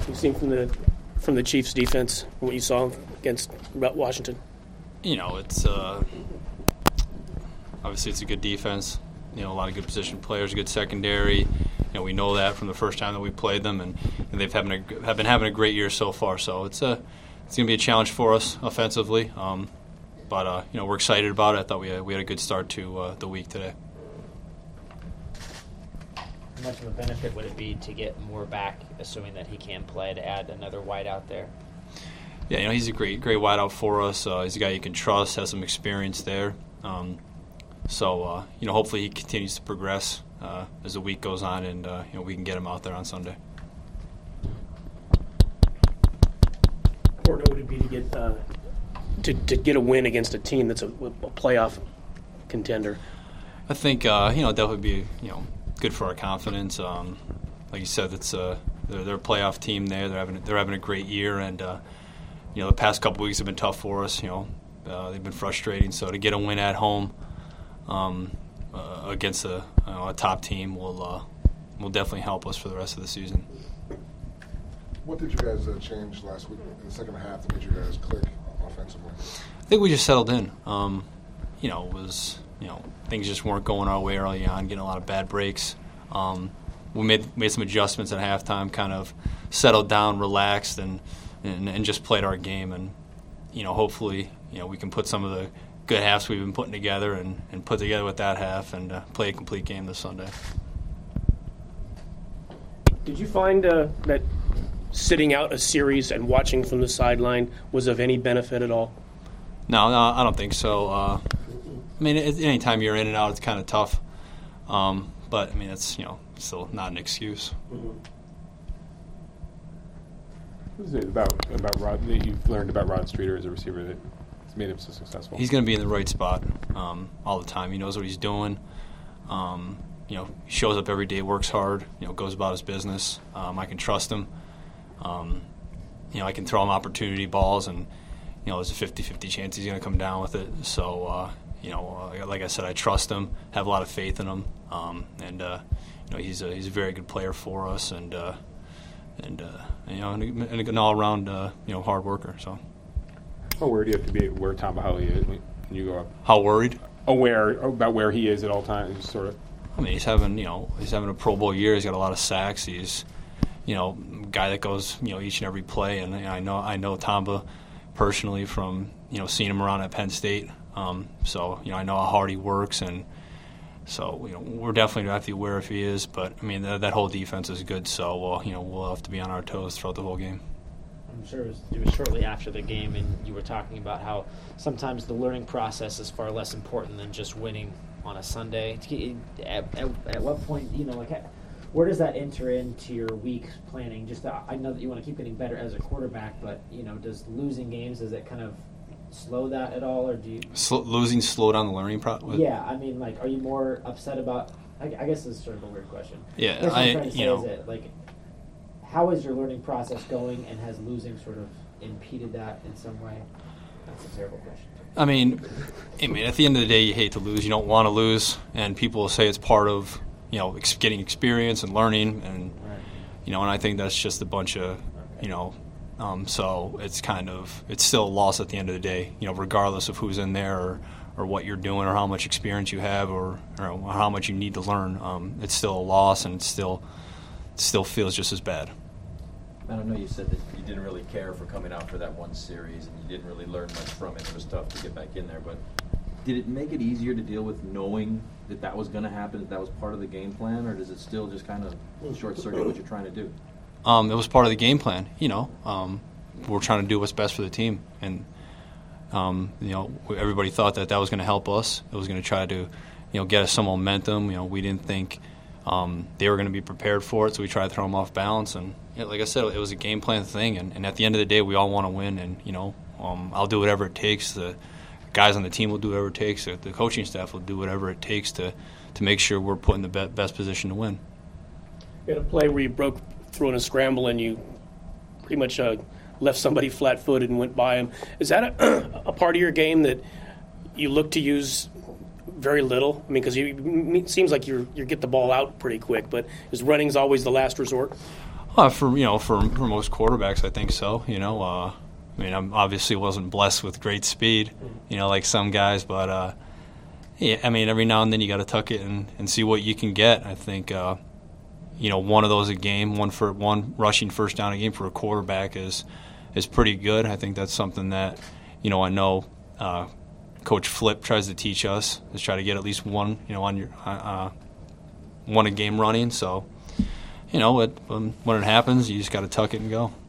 you've seen from the Chiefs' defense, what you saw against Washington? It's obviously it's a good defense. A lot of good position players, good secondary. We know that from the first time that we played them, and they've have been having a great year so far. So it's going to be a challenge for us offensively. But we're excited about it. I thought we had a good start to the week today. How much of a benefit would it be to get Moore back, assuming that he can play, to add another wide out there? Yeah, he's a great wide out for us. He's a guy you can trust, has some experience there. So hopefully he continues to progress as the week goes on, and we can get him out there on Sunday. How important would it be to get a win against a team that's a playoff contender? I think definitely be good for our confidence. Like you said, it's they're a playoff team there. They're having a great year, and the past couple weeks have been tough for us. They've been frustrating. So to get a win at home against a top team will definitely help us for the rest of the season. What did you guys change last week in the second half that made you guys click offensively? I think we just settled in. Things just weren't going our way early on, getting a lot of bad breaks. We made some adjustments at halftime, kind of settled down, relaxed, and just played our game. And hopefully we can put some of the good halves we've been putting together and put together with that half and play a complete game this Sunday. Did you find that sitting out a series and watching from the sideline was of any benefit at all? No, I don't think so. Any time you're in and out, it's kind of tough. But it's still not an excuse. What is it about Rod that you've learned about Rod Streeter as a receiver that has made him so successful? He's going to be in the right spot all the time. He knows what he's doing. He shows up every day, works hard. Goes about his business. I can trust him. I can throw him opportunity balls, and there's a 50-50 chance he's going to come down with it. So like I said, I trust him. Have a lot of faith in him. He's a very good player for us, and an all-around hard worker. So. How worried do you have to be where Tom Bahali is when you go up? How worried? Aware about where he is at all times, sort of. He's having a Pro Bowl year. He's got a lot of sacks. He's a guy that goes each and every play. And I know Tamba personally from seeing him around at Penn State. So I know how hard he works, and so we're definitely going to have to be aware if he is. But that whole defense is good. So we'll have to be on our toes throughout the whole game. I'm sure it was shortly after the game, and you were talking about how sometimes the learning process is far less important than just winning on a Sunday. At what point, where does that enter into your week planning? I know that you want to keep getting better as a quarterback, but does losing games, does it kind of slow that at all, or do you losing slow down the learning process? Yeah, are you more upset about? I guess this is sort of a weird question. Yeah, how is your learning process going, and has losing sort of impeded that in some way? That's a terrible question. At the end of the day, you hate to lose. You don't want to lose, and people will say it's part of getting experience and learning, and right. And I think that's just a bunch of so it's still a loss at the end of the day. Regardless of who's in there or what you're doing or how much experience you have or how much you need to learn. It's still a loss, and it still feels just as bad. I don't know, you said that you didn't really care for coming out for that one series and you didn't really learn much from it. It was tough to get back in there, but did it make it easier to deal with knowing that was going to happen, that was part of the game plan, or does it still just kind of short-circuit what you're trying to do? It was part of the game plan. We're trying to do what's best for the team, and everybody thought that was going to help us. It was going to try to get us some momentum. We didn't think they were going to be prepared for it, so we tried to throw them off balance. And like I said, it was a game plan thing. And at the end of the day, we all want to win. And I'll do whatever it takes. The guys on the team will do whatever it takes. The coaching staff will do whatever it takes to make sure we're put in the best position to win. You had a play where you broke through in a scramble and you pretty much left somebody flat-footed and went by him. Is that a part of your game that you look to use very little? Because it seems like you get the ball out pretty quick, but is running's always the last resort? For most quarterbacks, I think so. I mean, I obviously wasn't blessed with great speed, like some guys, but yeah, I mean, every now and then you got to tuck it and see what you can get. I think one of those a game, one rushing first down a game for a quarterback is pretty good. I think that's something that I know Coach Flip tries to teach us, is try to get at least one on your one a game running. So when it happens, you just got to tuck it and go.